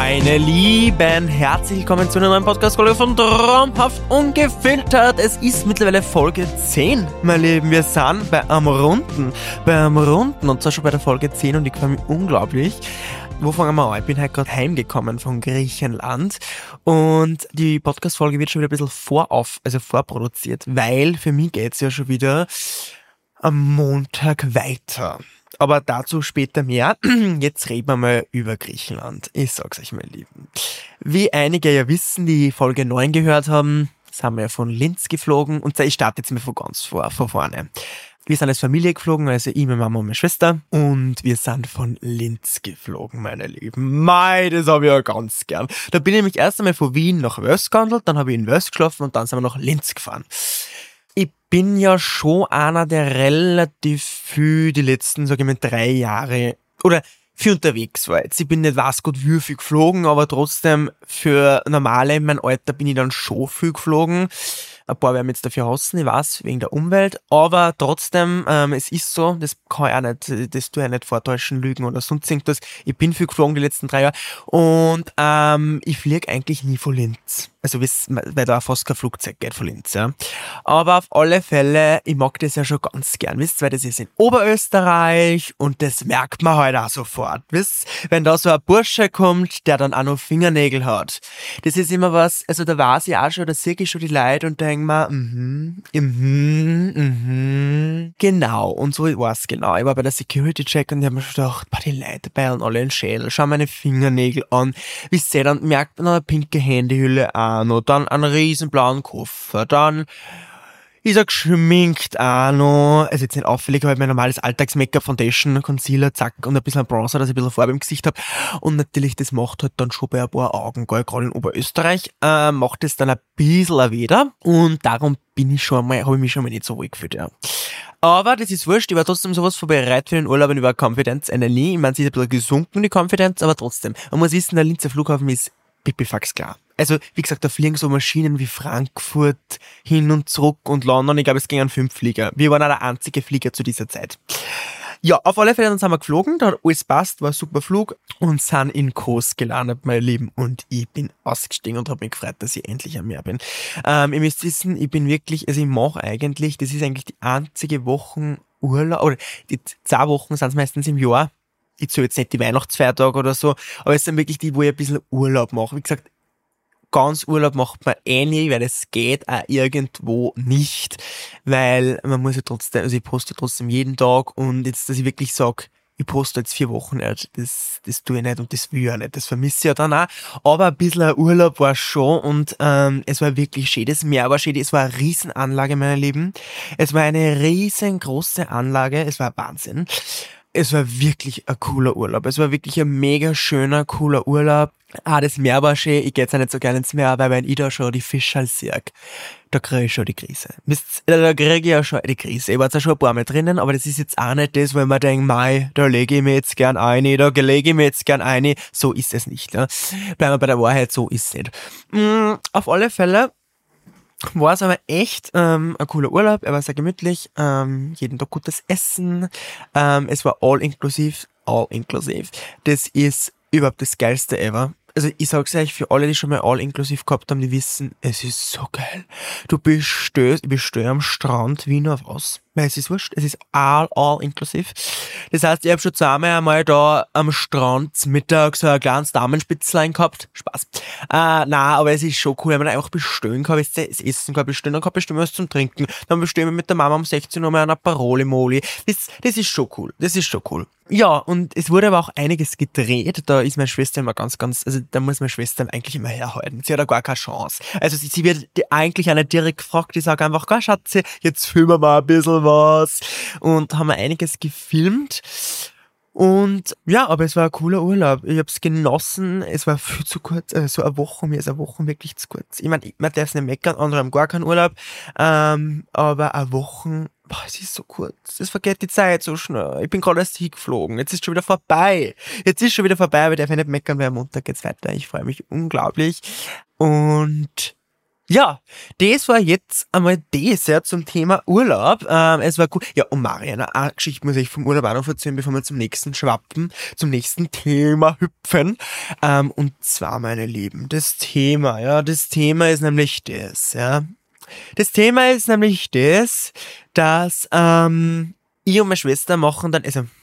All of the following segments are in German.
Meine Lieben, herzlich willkommen zu einer neuen Podcast-Folge von Traumhaft Ungefiltert. Es ist mittlerweile Folge 10, meine Lieben. Wir sind bei am Runden, und zwar schon bei der Folge 10 und ich freue mich unglaublich. Wo fangen wir an? Ich bin heute gerade heimgekommen von Griechenland und die Podcast-Folge wird schon wieder ein bisschen vorproduziert, weil für mich geht's ja schon wieder am Montag weiter. Aber dazu später mehr. Jetzt reden wir mal über Griechenland. Ich sag's euch, meine Lieben. Wie einige ja wissen, die Folge 9 gehört haben, sind wir ja von Linz geflogen. Und ich starte jetzt mal von ganz vorne. Wir sind als Familie geflogen, also ich, meine Mama und meine Schwester. Und wir sind von Linz geflogen, meine Lieben. Das habe ich ja ganz gern. Da bin ich nämlich erst einmal von Wien nach Wels gehandelt, dann habe ich in Wels geschlafen und dann sind wir nach Linz gefahren. Ich bin ja schon einer, der relativ viel die letzten, sage ich mal, 3 Jahre oder viel unterwegs war. Jetzt, ich bin nicht weiß Gott wie viel geflogen, aber trotzdem für Normale in meinem Alter bin ich dann schon viel geflogen. Ein paar werden jetzt dafür hassen, ich weiß, wegen der Umwelt, aber trotzdem, es ist so, das kann ich auch nicht, das tue ich nicht vortäuschen, lügen oder sonst irgendwas. Ich bin viel geflogen die letzten 3 Jahre und ich fliege eigentlich nie von Linz. Also weil da fast kein Flugzeug geht von Linz, ja. Aber auf alle Fälle, ich mag das ja schon ganz gern, wisst, weil das ist in Oberösterreich und das merkt man halt auch sofort, wisst, wenn da so ein Bursche kommt, der dann auch noch Fingernägel hat. Das ist immer was, also da weiß ich auch schon, da sehe ich schon die Leute und denke mir, genau, und so war's genau. Ich war bei der Security-Check und ich habe mir schon gedacht, die Leute beilen alle in den Schädel, schau meine Fingernägel an, wisst ihr, dann merkt man eine pinke Handyhülle an, dann einen riesen blauen Koffer, dann ist er geschminkt auch noch, also jetzt nicht auffällig, aber mein normales Alltags-Make-up, Foundation, Concealer, zack, und ein bisschen Bronzer, dass ich ein bisschen Farbe im Gesicht habe. Und natürlich, das macht halt dann schon bei ein paar Augen, gerade in Oberösterreich, macht es dann ein bisschen weder. Und darum habe ich mich schon mal nicht so ruhig gefühlt, ja. Aber das ist wurscht, ich war trotzdem sowas vorbereitet für den Urlaub und ich war Confidence, nie. Ich meine, sie ist ein bisschen gesunken, die Confidence, aber trotzdem. Man muss wissen, der Linzer Flughafen ist pipifax klar. Also, wie gesagt, da fliegen so Maschinen wie Frankfurt hin und zurück und London. Ich glaube, es gingen 5 Flieger. Wir waren auch der einzige Flieger zu dieser Zeit. Ja, auf alle Fälle, dann sind wir geflogen, da hat alles passt, war ein super Flug und sind in Kos gelandet, meine Lieben. Und ich bin ausgestiegen und habe mich gefreut, dass ich endlich am Meer bin. Ihr müsst wissen, ich bin wirklich, also ich mache eigentlich, das ist eigentlich die einzige Woche Urlaub, oder die 2 Wochen sind es meistens im Jahr. Ich zähle jetzt nicht die Weihnachtsfeiertage oder so, aber es sind wirklich die, wo ich ein bisschen Urlaub mache. Wie gesagt, ganz Urlaub macht man nie, weil es geht auch irgendwo nicht, weil man muss ja trotzdem, also ich poste trotzdem jeden Tag und jetzt, dass ich wirklich sage, ich poste jetzt 4 Wochen nicht, das tue ich nicht und das will ich auch nicht, das vermisse ich ja dann auch, aber ein bisschen ein Urlaub war schon und es war wirklich schön, das Meer war schön, es war eine Riesenanlage, meine Lieben, es war eine riesengroße Anlage, es war Wahnsinn. Es war wirklich ein cooler Urlaub. Es war wirklich ein mega schöner, cooler Urlaub. Das Meer war schön. Ich gehe jetzt auch nicht so gerne ins Meer, weil wenn ich da schon die Fische halt sehe, da kriege ich schon die Krise. Da kriege ich ja schon die Krise. Ich war zwar schon ein paar Mal drinnen, aber das ist jetzt auch nicht das, wo man denkt, da lege ich mir jetzt gern ein, da lege ich mir jetzt gern ein. So ist es nicht. Ne? Bleiben wir bei der Wahrheit, so ist es nicht. Auf alle Fälle war es aber echt ein cooler Urlaub, er war sehr gemütlich, jeden Tag gutes Essen, es war all inklusiv. Das ist überhaupt das Geilste ever. Also ich sag's euch, für alle, die schon mal all inklusiv gehabt haben, die wissen, es ist so geil. Ich bestehe am Strand wie nur was. Weil es ist wurscht, es ist all inklusiv. Das heißt, ich habe schon einmal da am Strand Mittag so ein kleines Damenspitzlein gehabt. Spaß. Nein, aber es ist schon cool, wenn man einfach bestellen kann, das Essen kann bestellen, dann kann bestellen was zum Trinken. Dann bestellen wir mit der Mama um 16 Uhr mal eine Paroli-Moli. Das ist schon cool. Das ist schon cool. Ja, und es wurde aber auch einiges gedreht. Da ist meine Schwester immer also da muss meine Schwester eigentlich immer herhalten. Sie hat da gar keine Chance. Also sie wird eigentlich auch nicht direkt gefragt, die sagt einfach, Schatzi, jetzt filmen wir mal ein bisschen was. Und haben wir einiges gefilmt. Und ja, aber es war ein cooler Urlaub. Ich hab's genossen. Es war viel zu kurz. So eine Woche, mir ist eine Woche wirklich zu kurz. Ich meine, man darf es nicht meckern, andere haben gar keinen Urlaub. Aber eine Woche, es ist so kurz. Es vergeht die Zeit so schnell. Ich bin gerade erst hingeflogen. Jetzt ist schon wieder vorbei. Aber ich darf nicht meckern, weil am Montag geht's weiter. Ich freue mich unglaublich. Und Ja, das war jetzt einmal das ja zum Thema Urlaub. Es war gut. Ja, und Mariana, eine Geschichte muss ich vom Urlaub auch noch erzählen, bevor wir zum nächsten schwappen, zum nächsten Thema hüpfen. Und zwar, meine Lieben, das Thema ist nämlich das, ja. Das Thema ist nämlich das, dass ich und meine Schwester machen dann, also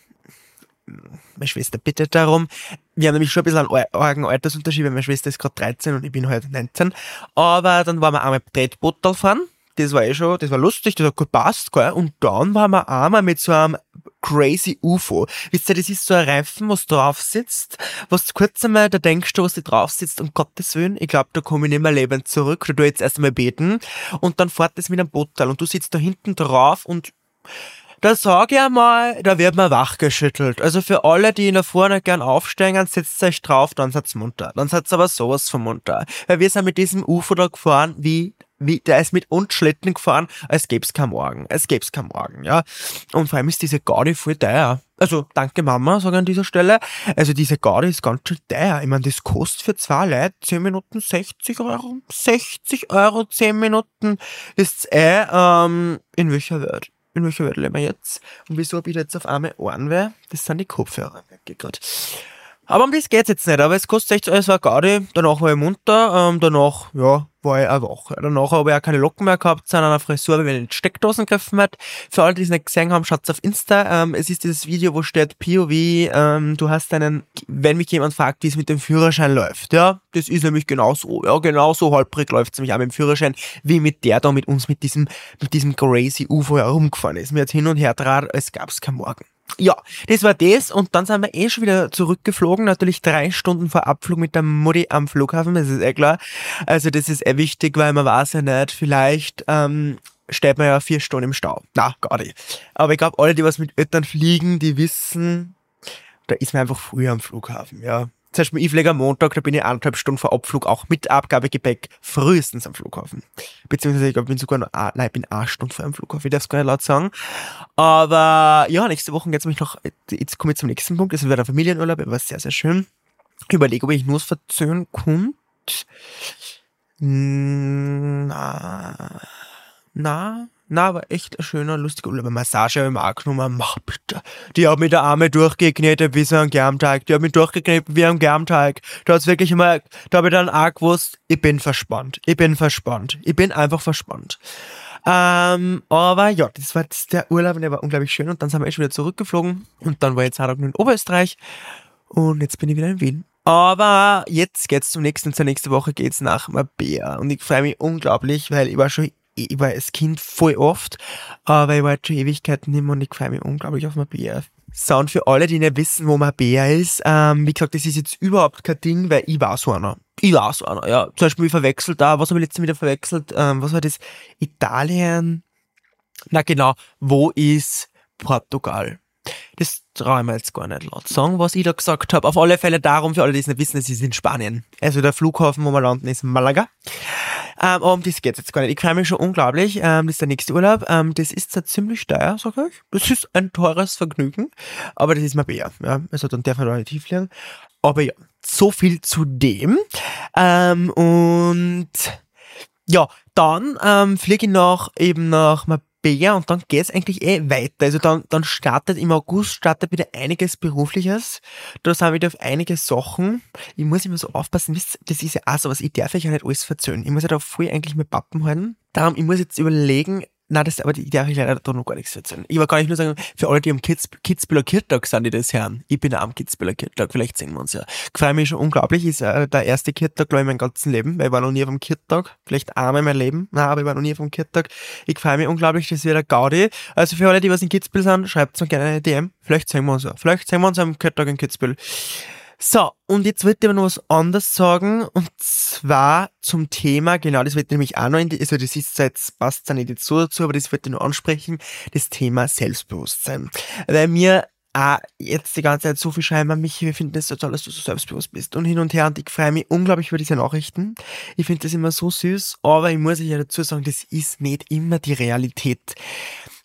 meine Schwester bittet darum. Wir haben nämlich schon ein bisschen einen argen Altersunterschied, weil meine Schwester ist gerade 13 und ich bin halt 19. Aber dann waren wir einmal Tretbootal fahren. Das war das war lustig, das hat gut passt, gell? Und dann waren wir einmal mit so einem crazy UFO. Wisst ihr, das ist so ein Reifen, was drauf sitzt, was kurz einmal, da denkst du, was da drauf sitzt, um Gottes Willen, ich glaube, da komme ich nicht mehr lebend zurück, da tu ich jetzt erst einmal beten. Und dann fährt das mit einem Bootal und du sitzt da hinten drauf und da sag ich einmal, da wird man wachgeschüttelt. Also für alle, die nach vorne gern aufsteigen, setzt euch drauf, dann seid's munter. Dann seid's aber sowas von munter. Weil wir sind mit diesem UFO da gefahren, der ist mit uns Schlitten gefahren, als gäb's kein Morgen. Ja. Und vor allem ist diese Gaudi voll teuer. Also, danke Mama, sage ich an dieser Stelle. Also, diese Gaudi ist ganz schön teuer. Ich meine, das kostet für 2 Leute 10 Minuten 60 Euro. 60 Euro 10 Minuten. Ist in welcher Welt? In welcher Welt leben wir jetzt? Und wieso habe ich jetzt auf einmal Ohrenweh? Das sind die Kopfhörer, merke ich grad. Aber um das geht's jetzt nicht. Aber es kostet 60 Euro, es war Gaudi. Danach war ich munter. Danach, ja, war ich auch wach. Danach habe ich auch keine Locken mehr gehabt, sondern eine Frisur, weil ich in Steckdosen gegriffen hat. Für alle, die es nicht gesehen haben, schaut's auf Insta. Es ist dieses Video, wo steht POV, du hast wenn mich jemand fragt, wie es mit dem Führerschein läuft. Ja, das ist nämlich genauso. Ja, genauso holprig läuft's nämlich auch mit dem Führerschein, wie mit der da mit uns, mit diesem crazy UFO herumgefahren ist. Mir hat hin und her draht, als gab's kein Morgen. Ja, das war das und dann sind wir schon wieder zurückgeflogen, natürlich 3 Stunden vor Abflug mit der Mutti am Flughafen, das ist klar. Also das ist wichtig, weil man weiß ja nicht, vielleicht steht man ja 4 Stunden im Stau. Na, gar nicht. Aber ich glaube, alle, die was mit Eltern fliegen, die wissen, da ist man einfach früher am Flughafen, ja. Zum Beispiel, ich fliege am Montag, da bin ich 1,5 Stunden vor Abflug auch mit Abgabegepäck frühestens am Flughafen. Beziehungsweise, ich glaube, ich bin 1 Stunde vor dem Flughafen, ich darf es gar nicht laut sagen. Aber ja, nächste Woche geht's mich noch, jetzt komme ich zum nächsten Punkt, das wird ein Familienurlaub, war sehr, sehr schön. Ich überlege, ob ich nur verzögern konnte. War echt ein schöner, lustiger Urlaub. Massage habe ich mir auch genommen. Mach bitte. Die hat mich der Arme durchgeknetet wie so ein Germteig. Die hat mich durchgeknetet wie ein Germteig. Da hat's wirklich immer, da habe ich dann auch gewusst, ich bin verspannt. Ich bin einfach verspannt. Aber ja, das war jetzt der Urlaub und der war unglaublich schön. Und dann sind wir schon wieder zurückgeflogen. Und dann war ich 2 Tage in Oberösterreich. Und jetzt bin ich wieder in Wien. Aber jetzt geht's zur nächste Woche geht's nach Marbella. Und ich freue mich unglaublich, weil ich war als Kind voll oft, aber ich war jetzt schon Ewigkeiten nicht mehr und ich freue mich unglaublich auf Marbella. So, und für alle, die nicht wissen, wo Marbella ist, wie gesagt, das ist jetzt überhaupt kein Ding, weil ich war so einer, ja. Zum Beispiel, ich verwechselt da, was habe ich letztens wieder verwechselt, was war das? Italien? Na genau, wo ist Portugal? Das traue ich mir jetzt gar nicht laut sagen, was ich da gesagt habe. Auf alle Fälle darum, für alle, die es nicht wissen, es ist in Spanien. Also der Flughafen, wo wir landen, ist Malaga. Aber um das geht's jetzt gar nicht. Ich freue mich schon unglaublich. Das ist der nächste Urlaub. Das ist zwar ziemlich teuer, sag ich. Das ist ein teures Vergnügen. Aber das ist Marbella. Ja. Also dann darf man da nicht tief liegen. Aber ja, so viel zu dem. Und ja, dann fliege ich nach Marbella und dann geht's eigentlich weiter. Also dann startet im August wieder einiges Berufliches. Da sind wieder auf einige Sachen. Ich muss immer so aufpassen, wisst, das ist ja auch so was, ich darf euch ja nicht alles verzögern. Ich muss ja da voll eigentlich mit Pappen halten. Darum, ich muss jetzt überlegen, aber ich darf leider da noch gar nichts erzählen. Ich kann nur sagen, für alle, die am Kitzbüheler Kirchtag sind, die das hören. Ich bin auch am Kitzbüheler Kirchtag, vielleicht sehen wir uns ja. Ich freue mich schon unglaublich, ist der erste Kirchtag, glaube ich, in meinem ganzen Leben, weil ich war noch nie auf dem Kirchtag. Vielleicht einmal in meinem Leben. Nein, aber ich war noch nie auf dem Kirchtag. Ich freue mich unglaublich, das wird ein Gaudi. Also für alle, die was in Kitzbühel sind, schreibt mir gerne eine DM. Vielleicht sehen wir uns ja. Vielleicht sehen wir uns am Kirchtag in Kitzbühel. So, und jetzt wollte ich aber noch was anderes sagen, und zwar zum Thema, genau, das wollte ich nämlich auch noch also das ist jetzt, passt zwar nicht jetzt so dazu, aber das wollte ich noch ansprechen, das Thema Selbstbewusstsein. Weil mir jetzt die ganze Zeit so viel schreiben an mich, wir finden es so toll, dass du so selbstbewusst bist und hin und her, und ich freue mich unglaublich über diese Nachrichten. Ich finde das immer so süß, aber ich muss euch ja dazu sagen, das ist nicht immer die Realität.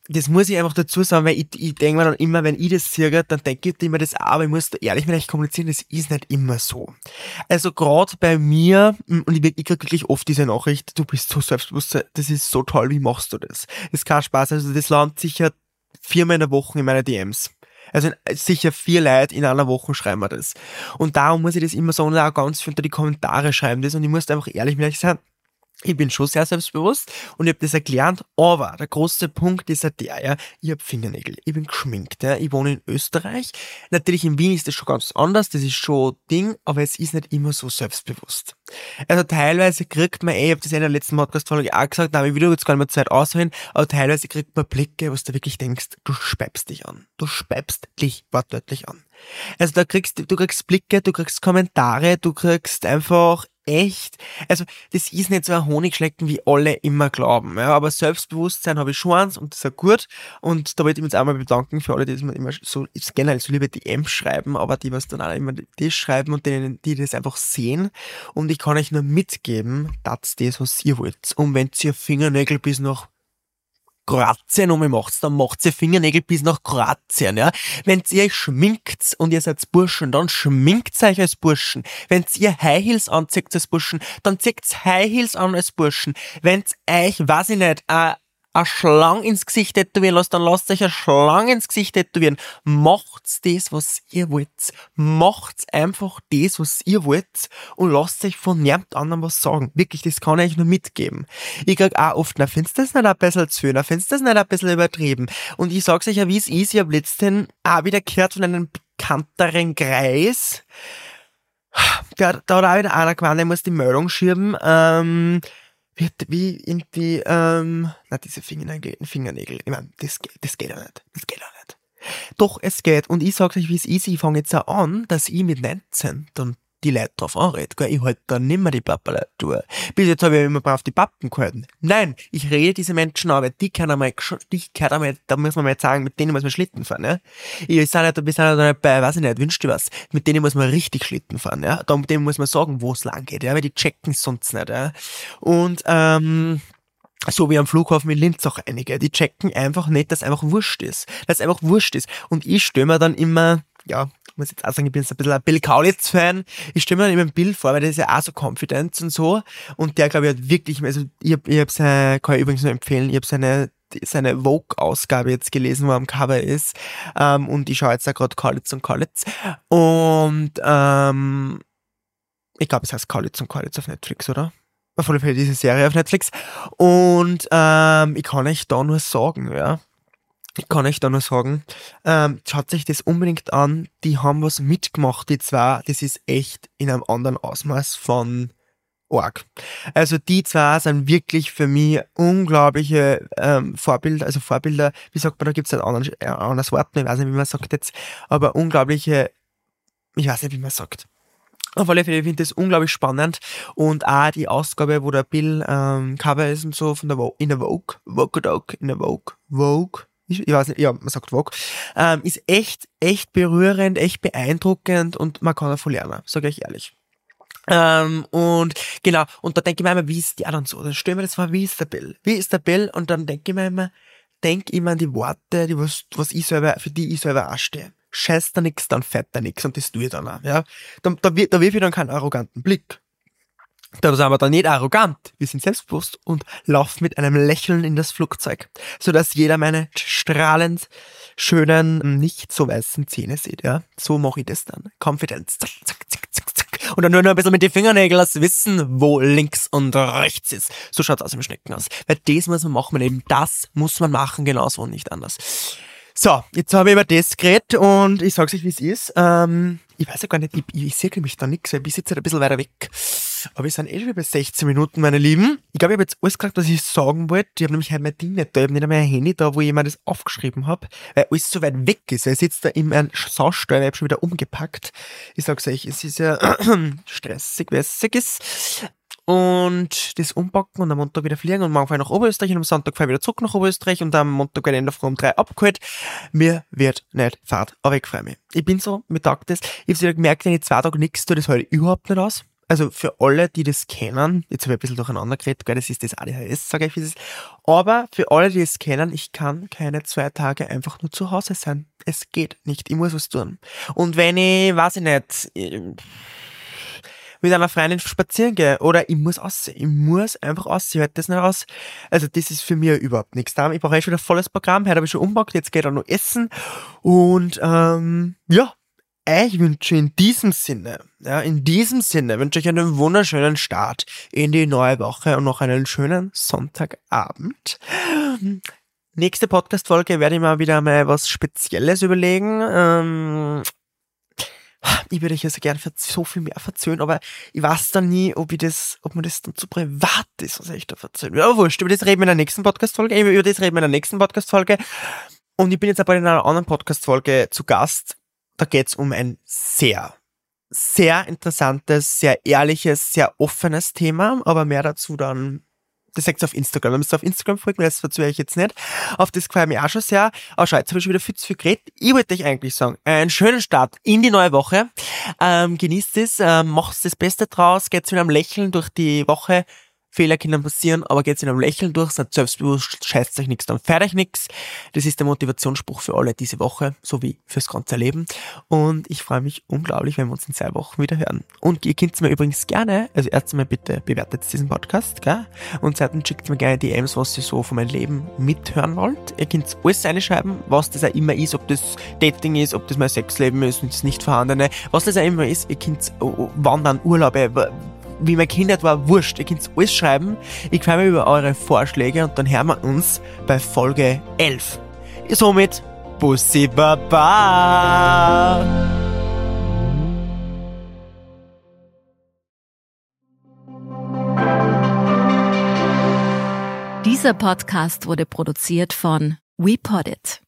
das muss ich einfach dazu sagen, weil ich denke mir dann immer, wenn ich das sehe, dann denke ich immer das auch, aber ich muss da ehrlich mit euch kommunizieren, das ist nicht immer so. Also gerade bei mir, und ich kriege wirklich oft diese Nachricht, du bist so selbstbewusst, das ist so toll, wie machst du das? Das ist kein Spaß, also das landet sicher 4-mal in der Woche in meine DMs. Also sicher 4 Leute in einer Woche schreiben mir das. Und darum muss ich das immer sagen, und auch ganz viel unter die Kommentare schreiben das, und ich muss einfach ehrlich mit euch sein, ich bin schon sehr selbstbewusst und ich habe das erklärt, aber der große Punkt ist ja der, ja, ich habe Fingernägel, ich bin geschminkt, ja, ich wohne in Österreich. Natürlich in Wien ist das schon ganz anders, das ist schon Ding, aber es ist nicht immer so selbstbewusst. Also teilweise kriegt man, ich habe das in der letzten Podcast-Folge auch gesagt, aber ich will jetzt gar nicht mehr Zeit ausholen, aber teilweise kriegt man Blicke, was du wirklich denkst, du speibst dich an. Du speibst dich wortwörtlich an. Also du kriegst Blicke, du kriegst Kommentare, du kriegst einfach echt, also das ist nicht so ein Honigschlecken, wie alle immer glauben, ja, aber Selbstbewusstsein habe ich schon eins und das ist auch gut, und da wollte ich mich jetzt einmal bedanken für alle, die mir immer so, generell so liebe DMs schreiben, aber die, was dann auch immer das schreiben und denen, die das einfach sehen, und ich kann euch nur mitgeben, das was ihr wollt, und wenn ihr Fingernägel bis nach Kroatien um macht's, dann macht's ihr Fingernägel bis nach Kroatien, ja. Wenn ihr euch schminkt und ihr seid Burschen, dann schminkt euch als Burschen. Wenn ihr High Heels anzieht als Burschen, dann zieht High Heels an als Burschen. Wenn euch, weiß ich nicht, eine Schlange ins Gesicht tätowieren lasst, dann lasst euch eine Schlange ins Gesicht tätowieren. Macht's das, was ihr wollt. Macht's einfach das, was ihr wollt, und lasst euch von niemand anderem was sagen. Wirklich, das kann ich euch nur mitgeben. Ich krieg auch oft, findest du das nicht ein bisschen zu viel? Findest du das nicht ein bisschen übertrieben? Und ich sag's euch ja, wie es ist. Ich hab letztens auch wieder gehört von einem bekannteren Kreis. Da hat auch wieder einer gemeint, der muss die Meldung schieben, wie irgendwie, diese Fingernägel, ich meine, das geht ja nicht. Das geht ja nicht. Doch, es geht. Und ich sag's euch, wie es ist. Ich fange jetzt auch an, dass ich mit 19 dann die Leute drauf anrede. Ich halt dann nimmer die Papperleute durch. Bis jetzt habe ich immer brav die Pappen gehalten. Nein, ich rede diese Menschen an, weil die können einmal, da muss man mal jetzt sagen, mit denen muss man Schlitten fahren, ja. Wir sind nicht bei, weiß ich nicht, wünsch dir was. Mit denen muss man richtig Schlitten fahren, ja. Mit denen muss man sagen, wo es lang geht, ja, weil die checken es sonst nicht, ja. Und, so wie am Flughafen in Linz auch einige, die checken einfach nicht, dass es einfach wurscht ist. Dass es einfach wurscht ist. Und ich stelle mir dann immer, ja, ich muss jetzt auch sagen, ich bin jetzt ein bisschen ein Bill Kaulitz-Fan. Ich stelle mir dann immer ein Bild vor, weil der ist ja auch so Confidence und so. Und der, glaube ich, hat wirklich, also ich hab kann ich übrigens nur empfehlen, ich habe seine Vogue-Ausgabe jetzt gelesen, wo er am Cover ist. Und ich schaue jetzt da gerade Kaulitz und Kaulitz. Und ich glaube, es heißt Kaulitz und Kaulitz auf Netflix, oder? Auf alle Fälle diese Serie auf Netflix. Und ich kann euch da nur sagen, ja. Schaut euch das unbedingt an. Die haben was mitgemacht, die zwei. Das ist echt in einem anderen Ausmaß von arg. Also die zwei sind wirklich für mich unglaubliche Vorbilder. Wie sagt man, da gibt's ein anderes Wort, ich weiß nicht, wie man sagt jetzt, aber unglaubliche, ich weiß nicht, wie man sagt. Auf alle Fälle, ich finde das unglaublich spannend, und auch die Ausgabe, wo der Bill Cover ist und so von der Vogue, ich weiß nicht, ja, man sagt Vogue, ist echt berührend, echt beeindruckend, und man kann davon lernen, sage ich ehrlich. Und genau, und da denke ich mir immer, wie ist die anderen so? Dann stell mir das vor, wie ist der Bill? Und dann denke ich mir immer, an die Worte, für die ich selber auch stehe. Scheißt da nix, dann fährt da nix, und das tue ich dann auch, ja. Da wirf ich dann keinen arroganten Blick. Da sind wir dann nicht arrogant, wir sind selbstbewusst und laufen mit einem Lächeln in das Flugzeug, sodass jeder meine strahlend schönen, nicht so weißen Zähne sieht, ja. So mache ich das dann. Confidence. Zack, zack, zack, zack, zack. Und dann nur ein bisschen mit den Fingernägeln wissen, wo links und rechts ist. So schaut's aus im Schneckenhaus. Weil das muss man machen, eben das muss man machen, genauso und nicht anders. So, jetzt habe ich über das geredet, und ich sag's euch, wie es ist. Ich weiß ja gar nicht, ich sehe nämlich da nichts, weil ich sitze halt ein bisschen weiter weg. Aber wir sind schon wieder bei 16 Minuten, meine Lieben. Ich glaube, ich habe jetzt alles gesagt, was ich sagen wollte. Ich habe nämlich halt mein Ding nicht da. Ich habe nicht einmal ein Handy da, wo ich mir das aufgeschrieben habe, weil alles so weit weg ist. Weil ich sitze da in einem Saustall, ich habe schon wieder umgepackt. Ich sag's euch, es ist ja stressig, wässig ist. Und das umpacken und am Montag wieder fliegen, und morgen fahre ich nach Oberösterreich und am Sonntag fahre ich wieder zurück nach Oberösterreich, und am Montag werde ich in der Früh um 3 abgeholt. Mir wird nicht Fahrt, aber ich freue mich. Ich bin so, mir taugt das. Ich habe wieder gemerkt, wenn ich 2 Tage nichts tue, das halte ich überhaupt nicht aus. Also für alle, die das kennen, jetzt habe ich ein bisschen durcheinander geredet, gell, das ist das ADHS, sage ich, wie es ist. Aber für alle, die es kennen, ich kann keine 2 Tage einfach nur zu Hause sein. Es geht nicht. Ich muss was tun. Und wenn ich, weiß ich nicht, mit einer Freundin spazieren gehe oder ich muss aussehen. Ich muss einfach aussehen. Ich halte das nicht aus. Also das ist für mich überhaupt nichts. Ich brauche schon wieder volles Programm. Heute habe ich schon umpackt. Jetzt geht auch noch essen. Und ja, ich wünsche in diesem Sinne wünsche ich einen wunderschönen Start in die neue Woche und noch einen schönen Sonntagabend. Nächste Podcast-Folge werde ich mal wieder mal was Spezielles überlegen. Ich würde euch also gern so viel mehr verzögern, aber ich weiß dann nie, ob mir das dann zu privat ist, was ich da verzögern. Ja, wurscht, über das reden wir in der nächsten Podcast-Folge. Und ich bin jetzt aber in einer anderen Podcast-Folge zu Gast. Da geht's um ein sehr, sehr interessantes, sehr ehrliches, sehr offenes Thema, aber mehr dazu dann, das seht ihr auf Instagram. Wenn ihr auf Instagram folgt, das verzögere ich jetzt nicht. Auf das freue ich mich auch schon sehr. Aber schau, jetzt habe ich schon wieder viel zu viel geredet. Ich wollte euch eigentlich sagen, einen schönen Start in die neue Woche. Genießt es, macht das Beste draus, geht's mit einem Lächeln durch die Woche. Fehler können passieren, aber geht's in einem Lächeln durch, seid selbstbewusst, scheißt euch nichts, dann fährt euch nichts. Das ist der Motivationsspruch für alle diese Woche, sowie fürs ganze Leben. Und ich freue mich unglaublich, wenn wir uns in 2 Wochen wieder hören. Und ihr könnt mir übrigens gerne, also erst einmal bitte bewertet diesen Podcast, gell? Und zweitens schickt mir gerne DMs, was ihr so von meinem Leben mithören wollt. Ihr könnt alles reinschreiben, was das auch immer ist, ob das Dating ist, ob das mein Sexleben ist und das nicht vorhandene, was das auch immer ist. Ihr könnt wandern, Urlaube, wie meine Kindheit war, wurscht. Ihr könnt alles schreiben. Ich freue mich über eure Vorschläge und dann hören wir uns bei Folge 11. Somit, Bussi Baba! Dieser Podcast wurde produziert von WePoddit.